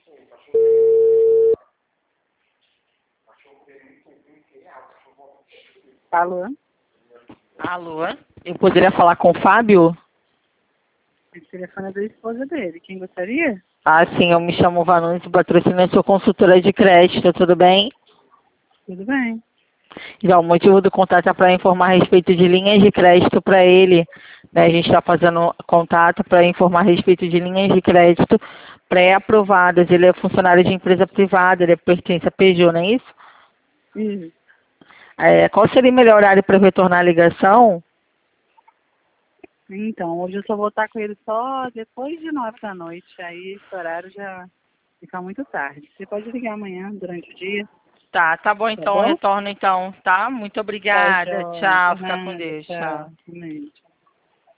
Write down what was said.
Alô? Alô? Eu poderia falar com o Fábio? Esse telefone é da esposa dele. Quem gostaria? Ah, sim, eu me chamo Vanessa, patrocinante, sou consultora de crédito, tudo bem? Tudo bem. Já o motivo do contato é para informar a respeito de linhas de crédito para ele. Né? A gente está fazendo contato para informar a respeito de linhas de crédito pré-aprovadas. Ele é funcionário de empresa privada, ele pertence a Peugeot, não é isso? Isso. Qual seria o melhor horário para retornar a ligação? Então, hoje eu só vou estar com ele só depois de 9 da noite. Aí esse horário já fica muito tarde. Você pode ligar amanhã, durante o dia. Tá bom Tá então, bom? retorno então, tá? Muito Tá, obrigada, joia. tchau, Por fica com nada. Deus, tchau. Tchau. Amém.